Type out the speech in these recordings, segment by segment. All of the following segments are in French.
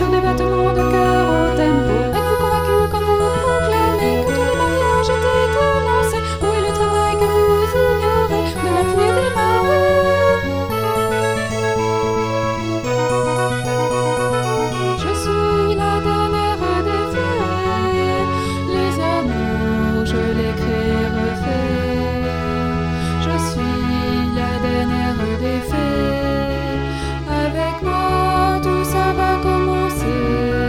sur des battements de cœur au tempo. Êtes-vous convaincu quand vous proclamez que tous les mariages étaient annoncés? Où est le travail que vous ignorez de la fille des marais? Je suis la dernière des fées. Les amours, je les crée, refais. Je suis la dernière des fées. Avec moi, tout ça va commencer.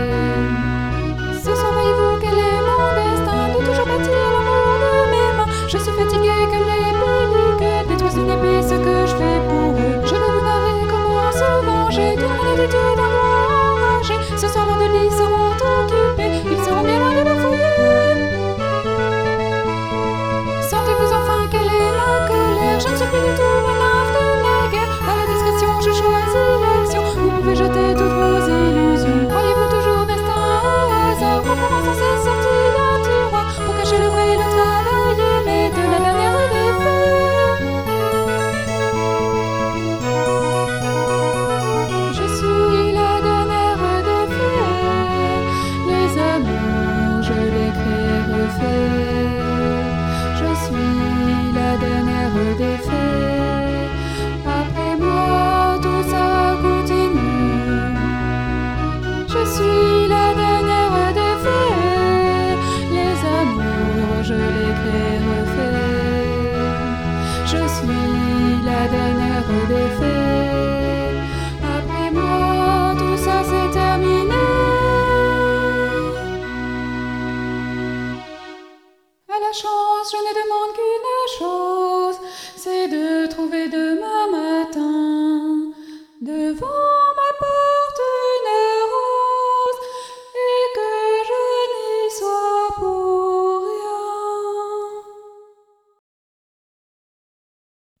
Ce soir, voyez-vous quel est mon destin? De toujours bâtir l'amour de mes mains. Je suis fatiguée que les belliques détruisent d'une épée ce que je fais pour eux. Je vais vous narrer comment se venger d'une attitude d'un roi enragé. Ce soir, leurs deux lits seront occupés. Ils seront bien loin de leur foyer. Sentez-vous enfin quelle est ma colère? Je ne suis plus du tout la nymphe de la guerre. À la discrétion, je choisis l'action. Vous pouvez jeter toutes vos illusions. Croyez-vous toujours destin au hasard? Recommençons ces sorties d'un tiroir pour cacher le vrai et le travail aimé de la dernière des fées. Je suis la dernière des fées. Les amours, je les crée, refais. Je suis la dernière des fées. Après moi, tout ça continue. Je suis la dernière des fées. Les amours, je les crée, refais. Je suis la dernière des fées. Après moi, tout ça c'est terminé. À la chance, je ne demande qu'une chose, c'est de trouver demain matin devant